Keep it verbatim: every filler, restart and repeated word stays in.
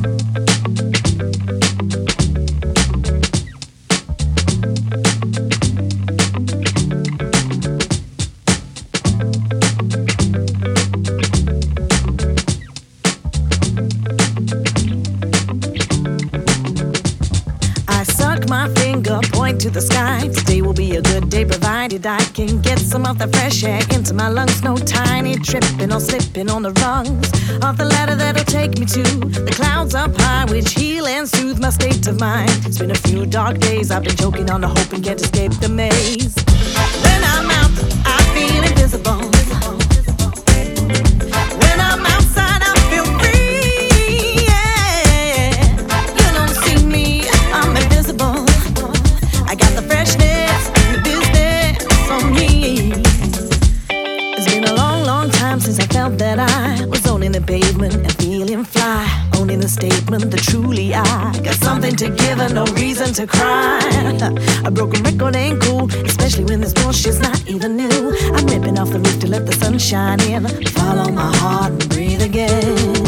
To the sky. Today will be a good day provided I can get some of the fresh air into my lungs. No tiny tripping or slipping on the rungs of the ladder that'll take me to the clouds up high, which heal and soothe my state of mind. It's been a few dark days, I've been choking on the hope and can't escape the maze. When I'm out, I feel invisible. When I'm outside, I feel free. Yeah. You don't see me, I'm invisible. I got the freshness and the business on me. It's been a long, long time since I felt that I was owning the pavement and feeling fly. Owning the statement that truly I got something to give and no reason to cry. A broken record ain't cool, especially when this bullshit's not even new. I'm ripping off the roof to let the sun shine in. Follow my heart and breathe again.